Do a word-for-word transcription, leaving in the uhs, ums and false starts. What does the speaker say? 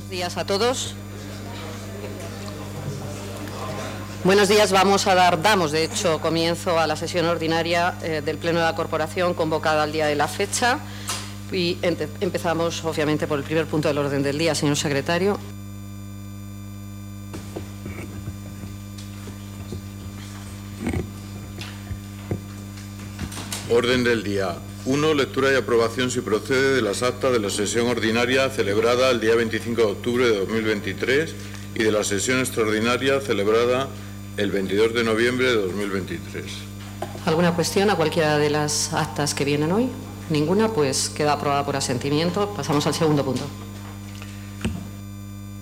Buenos días a todos. Buenos días. Vamos a dar, damos de hecho comienzo a la sesión ordinaria eh, del Pleno de la Corporación convocada al día de la fecha y empezamos obviamente por el primer punto del orden del día, señor secretario. Orden del día. uno. Lectura y aprobación, si procede, de las actas de la sesión ordinaria celebrada el día veinticinco de octubre de dos mil veintitrés y de la sesión extraordinaria celebrada el veintidós de noviembre de dos mil veintitrés. ¿Alguna cuestión a cualquiera de las actas que vienen hoy? Ninguna, pues queda aprobada por asentimiento. Pasamos al segundo punto.